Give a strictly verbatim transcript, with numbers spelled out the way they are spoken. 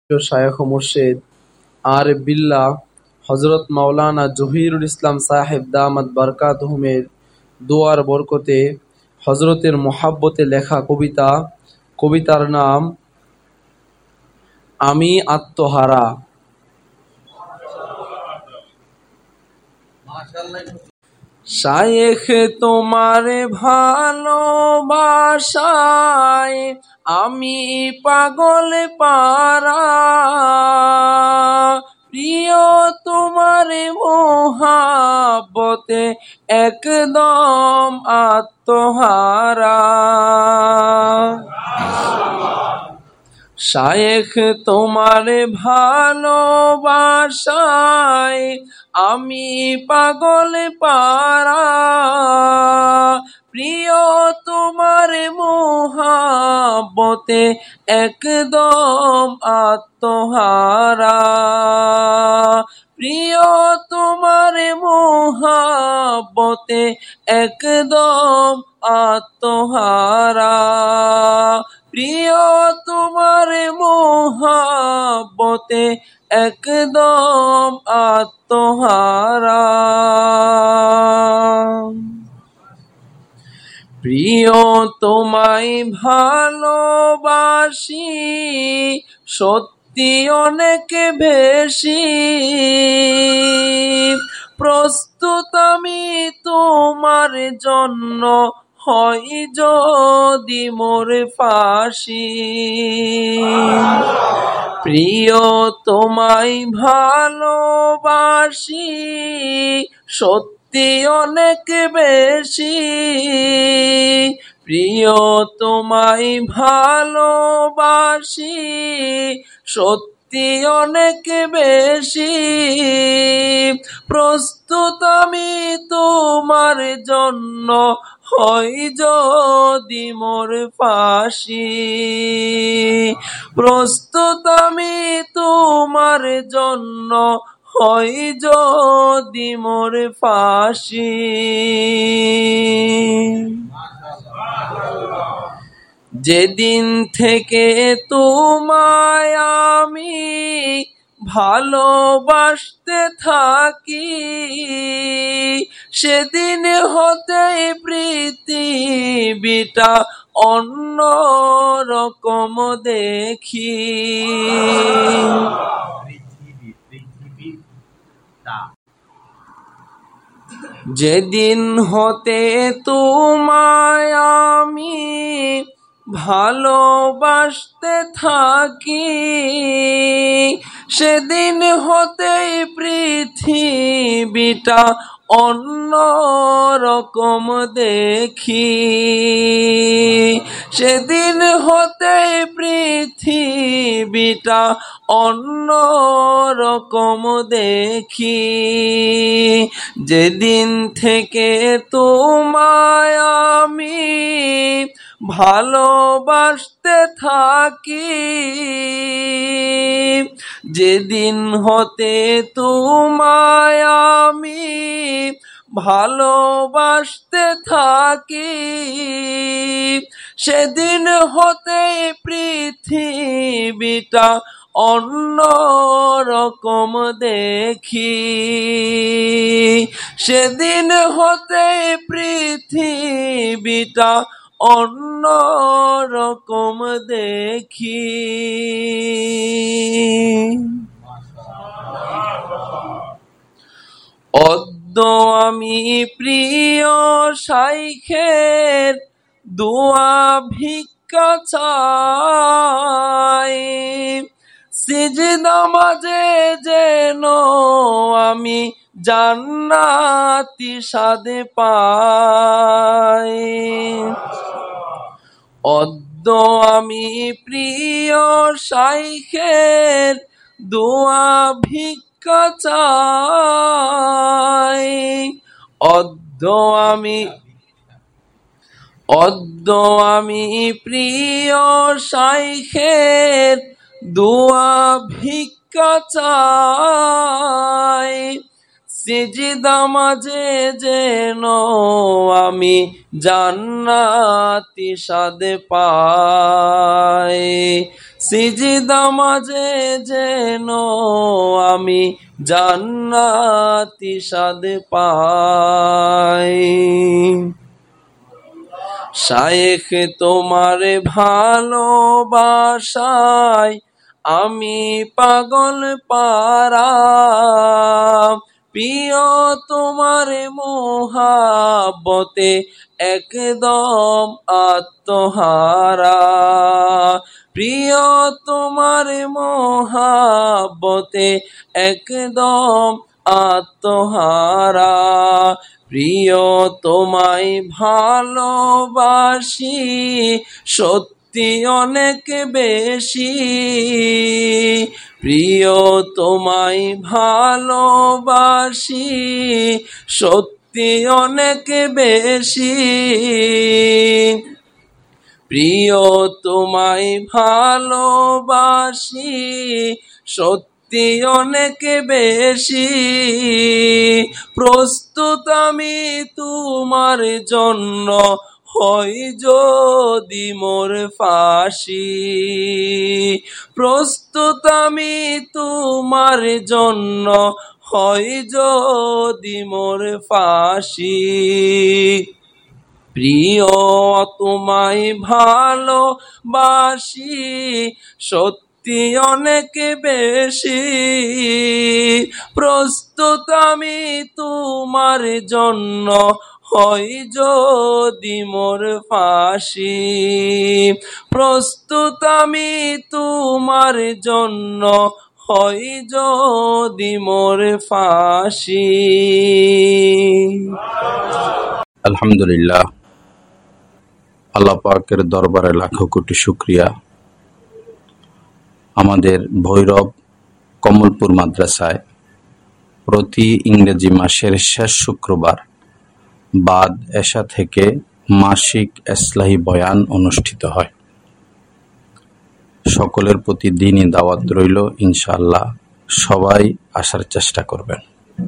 শায়খ ও মুর্শিদ আরিফ বিল্লাহ হযরত মাওলানা জহিরুল ইসলাম সাহেব দামাত বারকাতুহুমের দোয়ার বরকতে হযরতের মোহাব্বতে লেখা কবিতা। কবিতার নাম আমি আত্মহারা। শায়েখ তোমার ভালোবাসায় আমি পাগল পারা, প্রিয় তোমার মোহাব্বতে একদম আত্মহারা। শায়েখ তোমার ভালোবাসায় আমি পাগল পারা, প্রিয় তোমার মোহাব্বতে একদম আত্মহারা, প্রিয় তোমার মোহাব্বতে একদম আত্মহারা, প্রিয় তোমার মোহাব্বতে একদম আত্মহারা। প্রিয় তোমায় ভালোবাসি সত্যি অনেক বেশি, প্রস্তুত আমি তোমার জন্য হয় যদি মোর ফাঁসি। প্রিয় তোমায় ভালোবাসি সত্যি অনেক বেশি, প্রিয় তোমায় ভালোবাসি সত্যি অনেক বেশি, প্রস্তুত আমি তোমার জন্য হয় যদি মোর ফাঁসি। প্রস্তুত আমি তোমার জন্য হয় যদি মোর ফাঁসি। যেদিন থেকে তোমায় আমি ভালোবাসতে থাকি, সেদিন হতে পৃথিবীটা অন্য রকম দেখি। যেদিন হতে তোমায় আমি ভালোবাসতে থাকি, সেদিন হতে পৃথিবীটা অন্য রকম দেখি। সেদিন হতে পৃথিবীটা অন্য রকম দেখি। যেদিন থেকে তোমায় আমি ভালোবাসতে থাকি, যেদিন হতে তোমায় আমি ভালোবাসতে থাকি, সেদিন হতে পৃথিবীটা অন্য রকম দেখি। সেদিন হতে পৃথিবীটা অন্য রকম দেখি। অদ্য আমি প্রিয় শাইখের দোয়া ভিক্ষা চাই, সিজদা মাঝে যেন আমি জান্নাতি স্বাদ পাই। অদ্য আমি প্রিয় শাইখের দোয়া ভিক্ষা চাই, অদ্য আমি অদ্য আমি প্রিয় শাইখের দোয়া ভিক্ষা চাই, সিজদা মাঝে যেন আমি জান্নাতি স্বাদ পাই, সিজদা মাঝে যেন আমি জান্নাতি স্বাদ পাই। শায়েখ তোমার ভালোবাসায় আমি পাগল পারা, প্রিয় তোমার মোহাব্বতে একদম আত্মহারা, প্রিয় তোমার মোহাব্বতে একদম আত্মহারা, প্রিয় তোমায় ভালোবাসি সত্যি অনেক বেশি, প্রিয় তোমায় ভালোবাসি সত্যি অনেক বেশি, প্রিয় তোমায় ভালোবাসি সত্যি অনেক বেশি, প্রস্তুত আমি তোমার জন্য হই যদি মোর ফাঁসি, প্রস্তুত আমি তোমার জন্য হই যদি মোর ফাঁসি, প্রিয় তোমায় ভালোবাসি সত্যি অনেক বেশি, প্রস্তুত আমি তোমার জন্য হই যদি মোর ফাঁসি, প্রস্তুত আমি তোমার জন্য হই যদি মোর ফাঁসি। আলহামদুলিল্লাহ, আল্লাহ পাকের দরবারে লাখো কোটি শুকরিয়া। আমাদের ভৈরব কমলপুর মাদ্রাসায় প্রতি ইংরেজি মাসের শেষ শুক্রবার বাদ এশা থেকে মাসিক ইসলাহি বয়ান অনুষ্ঠিত হয়। সকলের প্রতি দ্বীনি দাওয়াত রইল, ইনশাআল্লাহ সবাই আসার চেষ্টা করবেন।